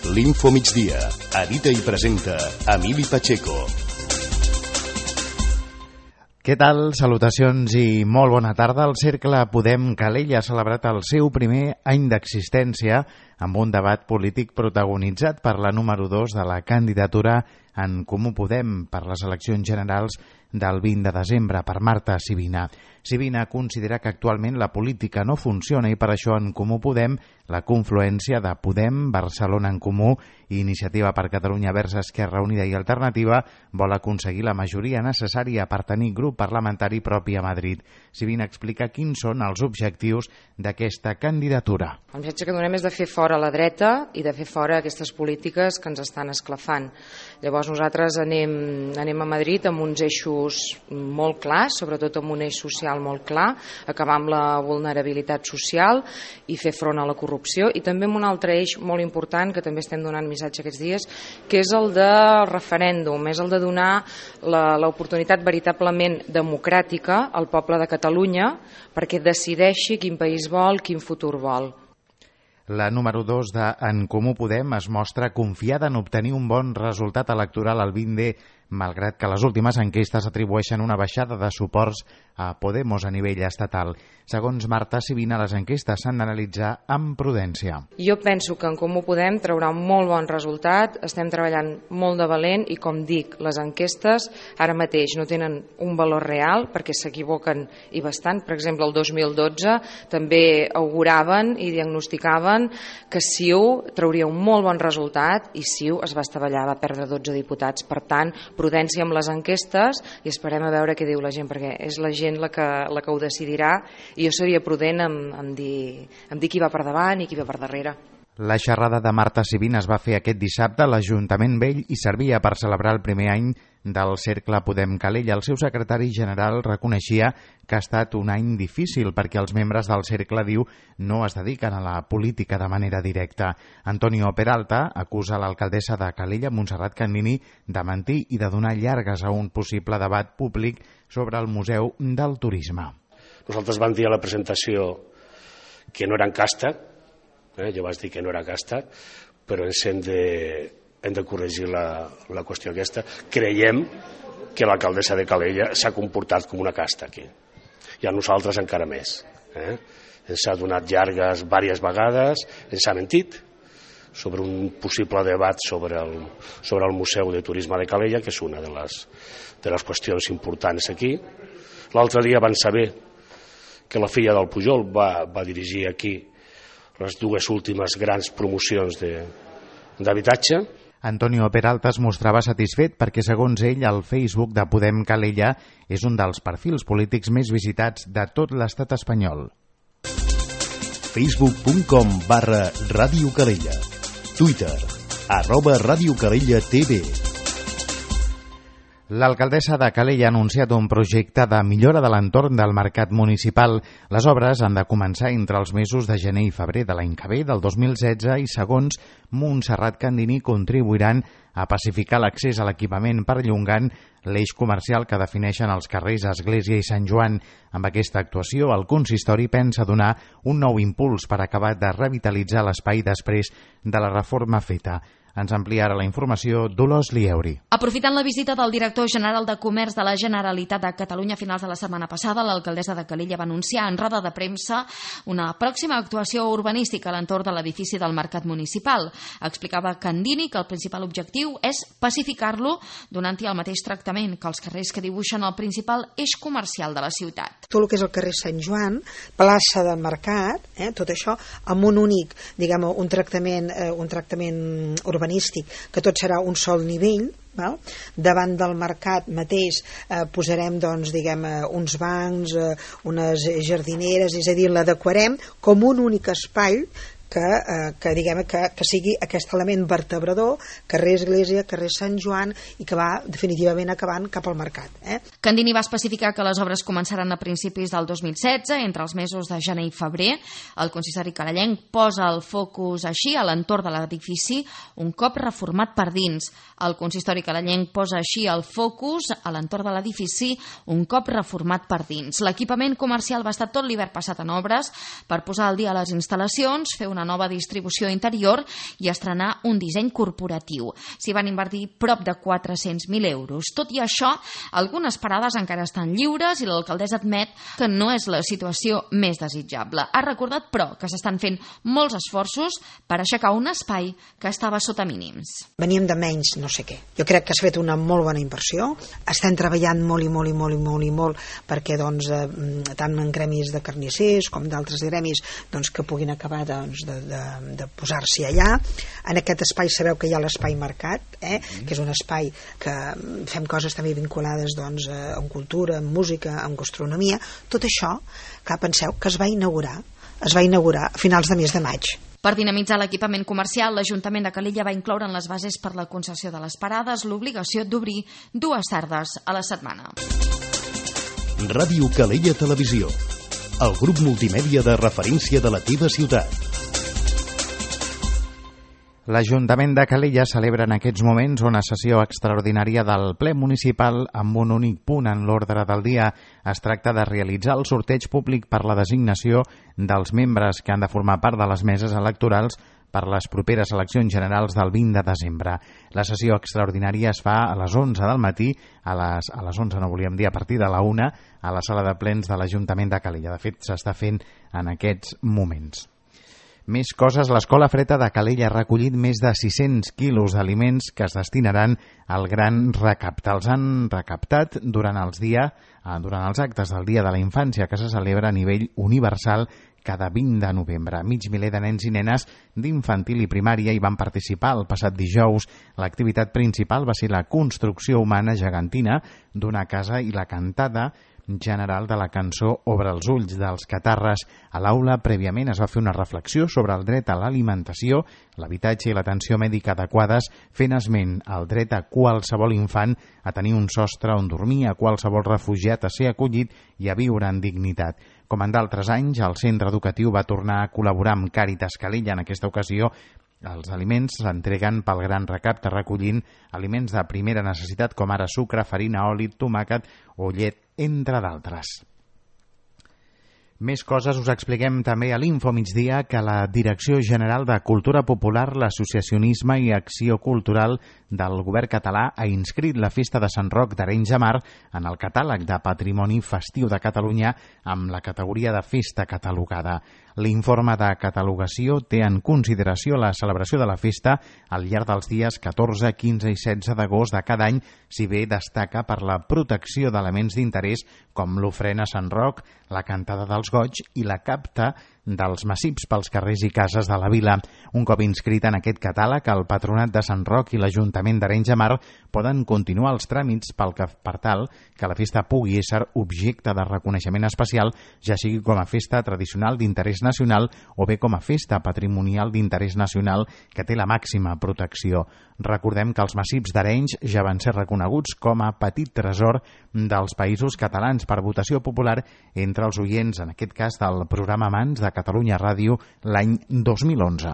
L'Info Migdia. Edita i presenta Emili Pacheco. Què tal? Salutacions i molt bona tarda. El Cercle Podem Calella ha celebrat el seu primer any d'existència amb un debat polític protagonitzat per la número 2 de la candidatura En Comú Podem per les eleccions generals del 20 de desembre per Marta Sibina. Sibina considera que actualment la política no funciona i per això En Comú Podem, la confluència de Podem, Barcelona en Comú i Iniciativa per Catalunya Verds Esquerra Unida i Alternativa, vol aconseguir la majoria necessària per tenir grup parlamentari propi a Madrid. Sibina explica quins són els objectius d'aquesta candidatura. El missatge que donem és de fer fora la dreta i de fer fora aquestes polítiques que ens estan esclafant. Llavors nosaltres anem a Madrid amb uns eixos molt clars, sobretot amb un eix social molt clar, acabar amb la vulnerabilitat social i fer front a la corrupció, i també amb un altre eix molt important que també estem donant missatge aquests dies, que és el del referèndum, és el de donar l'oportunitat veritablement democràtica al poble de Catalunya perquè decideixi quin país vol, quin futur vol. La número 2 de En Comú Podem es mostra confiada en obtenir un bon resultat electoral al 20D, malgrat que les últimes enquestes atribueixen una baixada de suports a Podemos a nivell estatal. Segons Marta Sibina, les enquestes s'han d'analitzar amb prudència. Jo penso que En Comú Podem traurà un molt bon resultat, estem treballant molt de valent i, com dic, les enquestes ara mateix no tenen un valor real perquè s'equivoquen i bastant. Per exemple, el 2012 també auguraven i diagnosticaven que CiU trauria un molt bon resultat i CiU es va estavellar, va perdre 12 diputats. Per tant, prudència amb les enquestes i esperem a veure què diu la gent, perquè és la gent la que ho decidirà, i jo seria prudent en dir qui va per davant i qui va per darrere. La xerrada de Marta Sibina es va fer aquest dissabte a l'Ajuntament Vell i servia per celebrar el primer any del Cercle Podem Calella. El seu secretari general reconeixia que ha estat un any difícil perquè els membres del cercle, diu, no es dediquen a la política de manera directa. Antonio Peralta acusa l'alcaldessa de Calella, Montserrat Candini, de mentir i de donar llargues a un possible debat públic sobre el Museu del Turisme. Nosaltres vam dir a la presentació que no era en casta, jo vaig dir que no era casta, però hem de corregir la qüestió aquesta. Creiem que l'alcaldessa de Calella s'ha comportat com una casta aquí, i a nosaltres encara més. Ens ha donat llargues diverses vegades, ens ha mentit sobre un possible debat sobre el Museu de Turisme de Calella, que és una de les qüestions importants aquí. L'altre dia van saber que la filla del Pujol va dirigir aquí les dues últimes grans promocions d'habitatge. Antonio Peralta es mostrava satisfet perquè, segons ell, el Facebook de Podem Calella és un dels perfils polítics més visitats de tot l'estat espanyol. Facebook.com/Ràdio Calella. Twitter, @Ràdio Calella TV. L'alcaldessa de Calella ha anunciat un projecte de millora de l'entorn del mercat municipal. Les obres han de començar entre els mesos de gener i febrer de l'any que ve, del 2016, i segons Montserrat Candini contribuiran a pacificar l'accés a l'equipament perllongant l'eix comercial que defineixen els carrers Església i Sant Joan. Amb aquesta actuació, el consistori pensa donar un nou impuls per acabar de revitalitzar l'espai després de la reforma feta. Ens amplia ara la informació Dolors Lieuri. Aprofitant la visita del director general de Comerç de la Generalitat de Catalunya a finals de la setmana passada, l'alcaldessa de Calella va anunciar en roda de premsa una pròxima actuació urbanística a l'entorn de l'edifici del Mercat Municipal. Explicava Candini que el principal objectiu és pacificar-lo, donant-hi el mateix tractament que els carrers que dibuixen el principal eix comercial de la ciutat. Tot el que és el carrer Sant Joan, plaça del Mercat, tot això amb un únic, diguem, un tractament urbanístic, que tot serà un sol nivell. Davant del mercat mateix posarem uns bancs, unes jardineres, és a dir, l'adequarem com un únic espai que sigui aquest element vertebrador, carrer Església, carrer Sant Joan, i que va definitivament acabant cap al mercat. Candini va especificar que les obres començaran a principis del 2016, entre els mesos de gener i febrer. El consistori calellenc posa el focus així a l'entorn de l'edifici un cop reformat per dins. El consistori calellenc posa així el focus a l'entorn de l'edifici un cop reformat per dins. L'equipament comercial va estar tot l'hivern passat en obres per posar al dia les instal·lacions, fer una una nova distribució interior i estrenar un disseny corporatiu. S'hi van invertir prop de 400.000 euros. Tot i això, algunes parades encara estan lliures i l'alcaldessa admet que no és la situació més desitjable. Ha recordat, però, que s'estan fent molts esforços per aixecar un espai que estava sota mínims. Veníem de menys no sé què. Jo crec que has fet una molt bona inversió. Estem treballant molt perquè doncs, tant en gremis de carnissers com d'altres gremis doncs, que puguin acabar de posar-s'hi allà. En aquest espai sabeu que hi ha l'espai mercat, que és un espai que fem coses també vinculades doncs, amb cultura, amb música, amb gastronomia. Tot això, que penseu que es va inaugurar a finals de mes de maig. Per dinamitzar l'equipament comercial, l'Ajuntament de Calella va incloure en les bases per la concessió de les parades l'obligació d'obrir 2 tardes a la setmana. Ràdio Calella Televisió, el grup multimèdia de referència de la teva ciutat. L'Ajuntament de Calella celebra en aquests moments una sessió extraordinària del ple municipal amb un únic punt en l'ordre del dia. Es tracta de realitzar el sorteig públic per la designació dels membres que han de formar part de les meses electorals per les properes eleccions generals del 20 de desembre. La sessió extraordinària es fa a les 11 del matí, a les 11 no volíem dir, a partir de la 1, a la sala de plens de l'Ajuntament de Calella. De fet, s'està fent en aquests moments. Més coses, l'Escola Freta de Calella ha recollit més de 600 quilos d'aliments que es destinaran al gran recapte. Els han recaptat durant els actes del Dia de la Infància, que se celebra a nivell universal cada 20 de novembre. Mig miler de nens i nenes d'infantil i primària hi van participar el passat dijous. L'activitat principal va ser la construcció humana gegantina d'una casa i la cantada general de la cançó Obre els ulls dels Catarres. A l'aula, prèviament, es va fer una reflexió sobre el dret a l'alimentació, l'habitatge i l'atenció mèdica adequades, fent esment al dret a qualsevol infant a tenir un sostre on dormir, a qualsevol refugiat a ser acollit i a viure en dignitat. Com en d'altres anys, el centre educatiu va tornar a col·laborar amb Càritas Calella. En aquesta ocasió, els aliments s'entreguen pel gran recapte recollint aliments de primera necessitat com ara sucre, farina, oli, tomàquet o llet, entre d'altres. Més coses us expliquem també a l'Info Migdia que la Direcció General de Cultura Popular, l'Associacionisme i Acció Cultural del Govern català ha inscrit la Festa de Sant Roc d'Arenys de Mar en el catàleg de Patrimoni Festiu de Catalunya amb la categoria de festa catalogada. L'informe de catalogació té en consideració la celebració de la festa al llarg dels dies 14, 15 i 16 d'agost de cada any, si bé destaca per la protecció d'elements d'interès com l'ofrena a Sant Roc, la cantada dels goig i la capta dels massips pels carrers i cases de la vila. Un cop inscrit en aquest catàleg, el Patronat de Sant Roc i l'Ajuntament d'Arenys de Mar poden continuar els tràmits per tal que la festa pugui ésser objecte de reconeixement especial, ja sigui com a festa tradicional d'interès nacional o bé com a festa patrimonial d'interès nacional que té la màxima protecció. Recordem que els massips d'Arenys ja van ser reconeguts com a petit tresor dels països catalans per votació popular entre els oients, en aquest cas del programa Mans de Catalunya Ràdio l'any 2011.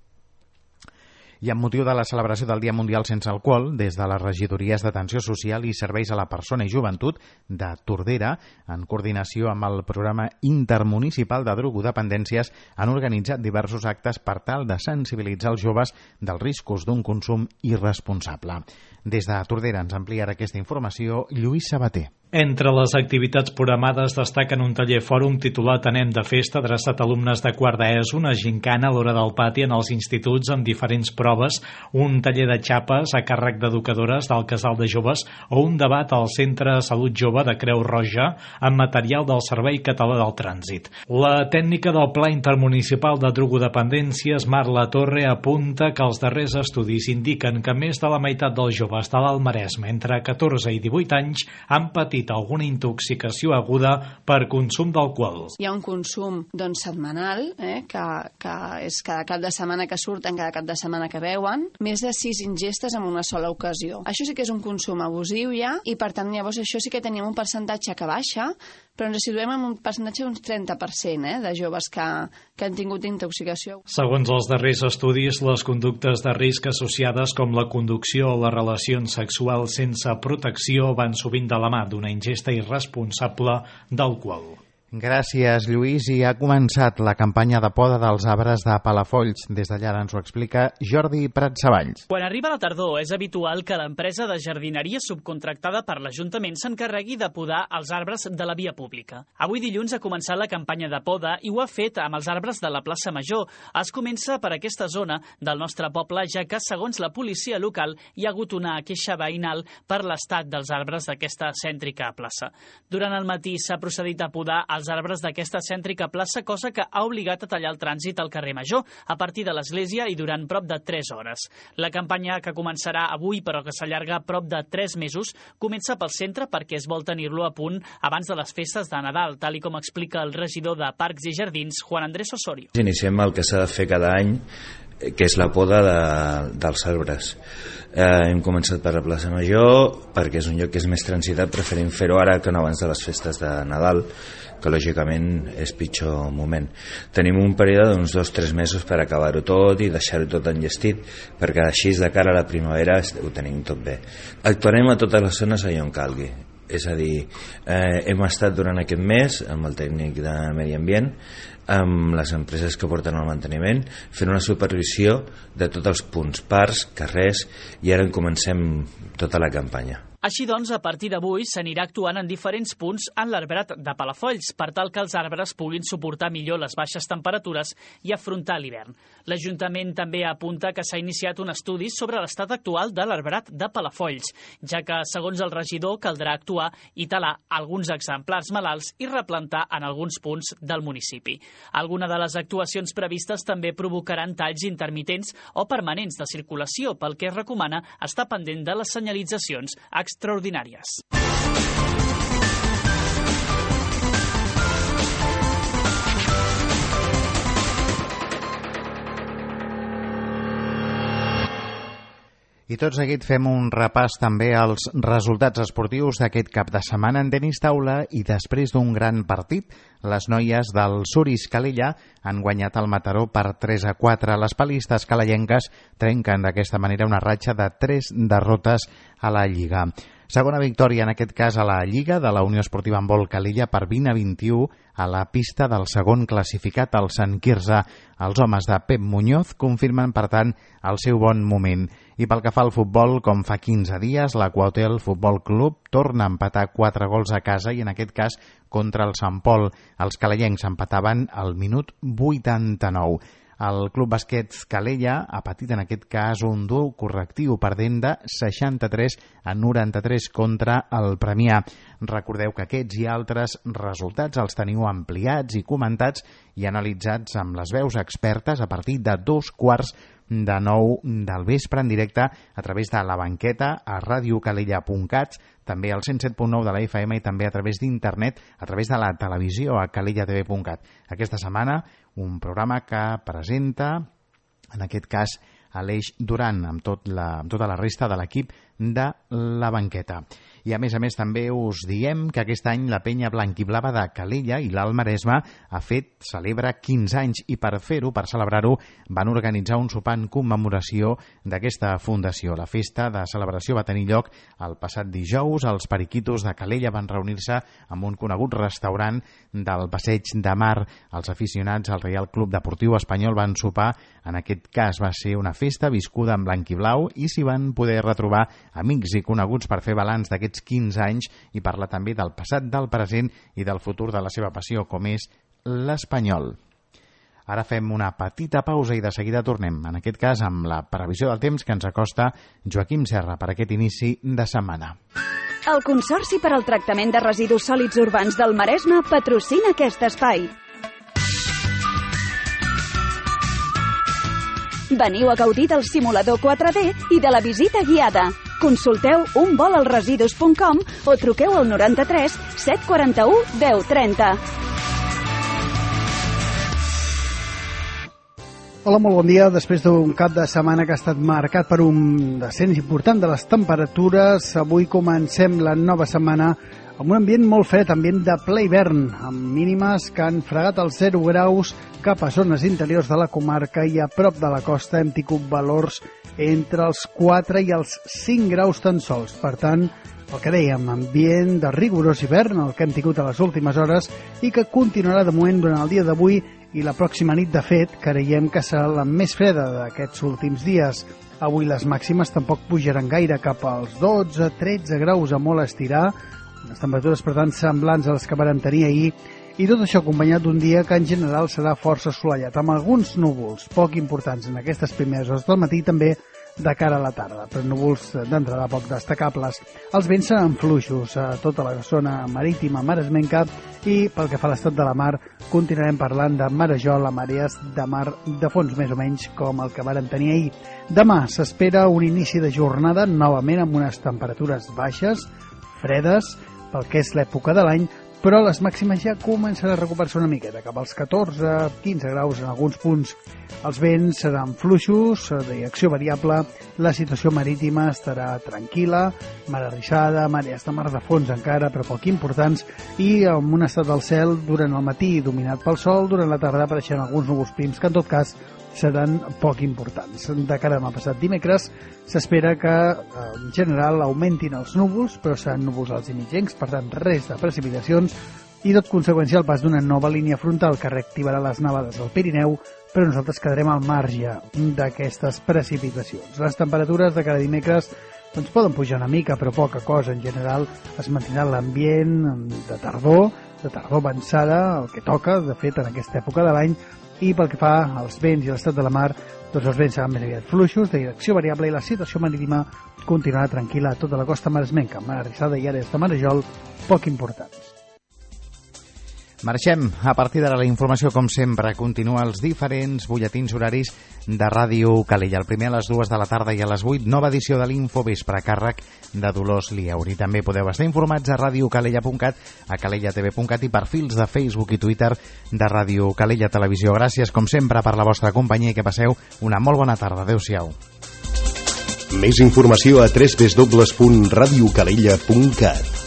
I amb motiu de la celebració del Dia Mundial Sense Alcohol, des de les regidories d'Atenció Social i Serveis a la Persona i Joventut de Tordera, en coordinació amb el programa intermunicipal de drogodependències, han organitzat diversos actes per tal de sensibilitzar els joves dels riscos d'un consum irresponsable. Des de Tordera ens ampliarà aquesta informació Lluís Sabater. Entre les activitats programades destaquen un taller fòrum titulat Anem de festa, adreçat a alumnes de quart d'ESO, una gincana a l'hora del pati en els instituts amb diferents proves, un taller de xapes a càrrec d'educadores del Casal de Joves o un debat al Centre Salut Jove de Creu Roja amb material del Servei Català del Trànsit. La tècnica del Pla Intermunicipal de Drogodependències, Marla Torre, apunta que els darrers estudis indiquen que més de la meitat dels joves de l'Alt Maresme entre 14 i 18 anys han patit alguna intoxicació aguda per consum d'alcohol. Hi ha un consum setmanal, que és cada cap de setmana que surten, cada cap de setmana que beuen, més de 6 ingestes en una sola ocasió. Això sí que és un consum abusiu ja, i per tant llavors això sí que tenim un percentatge que baixa, però ens situem en un percentatge d'un 30% de joves que han tingut intoxicació. Segons els darrers estudis, les conductes de risc associades com la conducció o les relacions sexuals sense protecció van sovint de la mà d'una ingesta irresponsable d'alcohol. Gràcies, Lluís. I ha començat la campanya de poda dels arbres de Palafolls. Des d'allà ens ho explica Jordi Pratsavalls. Quan arriba la tardor, és habitual que l'empresa de jardineria subcontractada per l'Ajuntament s'encarregui de podar els arbres de la via pública. Avui dilluns ha començat la campanya de poda i ho ha fet amb els arbres de la plaça Major. Es comença per aquesta zona del nostre poble, ja que, segons la policia local, hi ha hagut una queixa veïnal per l'estat dels arbres d'aquesta cèntrica plaça. Durant el matí s'ha procedit a podar els arbres d'aquesta cèntrica plaça, cosa que ha obligat a tallar el trànsit al carrer Major a partir de l'església i durant prop de 3 hores. La campanya, que començarà avui però que s'allarga prop de 3 mesos, comença pel centre perquè es vol tenir-lo a punt abans de les festes de Nadal, tal i com explica el regidor de Parcs i Jardins, Juan Andrés Osorio. Iniciem el que s'ha de fer cada any, que és la poda dels arbres. Hem començat per la plaça Major perquè és un lloc que és més transitat, preferim fer-ho ara que no abans de les festes de Nadal, que lògicament és pitjor moment. Tenim un període d'uns 2-3 mesos per acabar-ho tot i deixar-ho tot enllestit, perquè així de cara a la primavera ho tenim tot bé. Actuarem a totes les zones allà on calgui. És a dir, hem estat durant aquest mes amb el tècnic de Medi Ambient, amb les empreses que porten el manteniment, fent una supervisió de tots els punts, parcs, carrers, i ara en comencem tota la campanya. Així doncs, a partir d'avui s'anirà actuant en diferents punts en l'arbrat de Palafolls per tal que els arbres puguin suportar millor les baixes temperatures i afrontar l'hivern. L'Ajuntament també apunta que s'ha iniciat un estudi sobre l'estat actual de l'arbrat de Palafolls, ja que, segons el regidor, caldrà actuar i talar alguns exemplars malalts i replantar en alguns punts del municipi. Alguna de les actuacions previstes també provocaran talls intermitents o permanents de circulació, pel que es recomana estar pendent de les senyalitzacions extraordinàries. I tot seguit fem un repàs també als resultats esportius d'aquest cap de setmana en tenis taula i després d'un gran partit, les noies del Suris Calella han guanyat el Mataró per 3-4. Les palistes calellenques trenquen d'aquesta manera una ratxa de 3 derrotes a la Lliga. Segona victòria, en aquest cas a la Lliga, de la Unió Esportiva Handbol Calella per 20-21 a la pista del segon classificat, el Sant Quirze. Els homes de Pep Muñoz confirmen, per tant, el seu bon moment. I pel que fa al futbol, com fa 15 dies, l'Aquahotel Futbol Club torna a empatar 4 gols a casa i en aquest cas contra el Sant Pol. Els calellencs empataven al minut 89. El Club Bàsquet Calella ha patit en aquest cas un dur correctiu, perdent de 63-93 contra el Premià. Recordeu que aquests i altres resultats els teniu ampliats i comentats i analitzats amb les veus expertes a partir de 8:45 del vespre en directe a través de la banqueta a radiocalella.cat, també al 107.9 de la FM i també a través d'internet, a través de la televisió a calellatv.cat. Aquesta setmana un programa que presenta, en aquest cas, Aleix Duran, amb tota la resta de l'equip de la banqueta. I a més també us diem que aquest any la penya blanquiblava de Calella i l'Alt Maresme celebra 15 anys i per fer-ho, per celebrar-ho, van organitzar un sopar en commemoració d'aquesta fundació. La festa de celebració va tenir lloc el passat dijous. Els periquitos de Calella van reunir-se en un conegut restaurant del Passeig de Mar. Els aficionats al Reial Club Deportiu Espanyol van sopar. En aquest cas va ser una festa viscuda en blanc i blau i s'hi van poder retrobar amics i coneguts per fer balanç d'aquests 15 anys i parlar també del passat, del present i del futur de la seva passió, com és l'Espanyol. Ara fem una petita pausa i de seguida tornem, en aquest cas amb la previsió del temps que ens acosta Joaquim Serra per aquest inici de setmana. El Consorci per al Tractament de Residus Sòlids Urbans del Maresme patrocina aquest espai. Veniu a gaudir del simulador 4D i de la visita guiada. Consulteu unvolalresidus.com o truqueu al 93 741 1030. Hola, molt bon dia. Després d'un cap de setmana que ha estat marcat per un descens important de les temperatures, avui comencem la nova setmana amb un ambient molt fred, ambient de ple hivern, amb mínimes que han fregat els 0 graus cap a zones interiors de la comarca i a prop de la costa hem tingut valors entre els 4 i els 5 graus tan sols. Per tant, El que dèiem, ambient de rigorós hivern, el que hem tingut a les últimes hores i que continuarà de moment durant el dia d'avui i la pròxima nit. De fet, creiem que serà la més freda d'aquests últims dies. Avui les màximes tampoc pujaran gaire, cap als 12-13 graus a molt estirar, unes temperatures per tant semblants a les que vàrem tenir ahir, i tot això acompanyat d'un dia que en general serà força assolellat, amb alguns núvols poc importants en aquestes primeres hores del matí, també de cara a la tarda, però núvols d'entrada poc destacables. Els vents seran fluixos a tota la zona marítima maresmenca i pel que fa a l'estat de la mar continuarem parlant de marejol a marees de mar de fons més o menys com el que vàrem tenir ahir. Demà s'espera un inici de jornada novament amb unes temperatures baixes, fredes, pel que és l'època de l'any, però les màximes ja començaran a recuperar-se una miqueta, cap als 14-15 graus en alguns punts. Els vents seran fluixos, de direcció variable, la situació marítima estarà tranquil·la, mar arrissada, marees de mar de fons encara, però poc importants, i amb un estat del cel durant el matí dominat pel sol, durant la tarda apareixen alguns núvols prims que en tot cas seran poc importants. De cara a demà passat dimecres s'espera que en general augmentin els núvols, però seran núvols alts i mitjans, per tant res de precipitacions, i tot conseqüència el pas d'una nova línia frontal que reactivarà les nevades del Pirineu, però nosaltres quedarem al marge d'aquestes precipitacions. Les temperatures de cada dimecres doncs poden pujar una mica, però poca cosa. En general es mantindrà l'ambient de tardor avançada, el que toca, de fet, en aquesta època de l'any, i pel que fa als vents i a l'estat de la mar, doncs els vents seran més aviat fluixos, de direcció variable, i la situació marítima continuarà tranquil·la a tota la costa maresmenca, mar arrissada i àrees de marejol poc importants. Marxem. A partir d'ara la informació, com sempre, continua els diferents butlletins horaris de Ràdio Calella. El primer a les 2 de la tarda i a les 8, nova edició de l'Infovespre, a càrrec de Dolors Liauri. També podeu estar informats a radiocalella.cat, a calellatv.cat i perfils de Facebook i Twitter de Ràdio Calella Televisió. Gràcies, com sempre, per la vostra companyia i que passeu una molt bona tarda. Adéu-siau. Més informació a www.radiocalella.cat.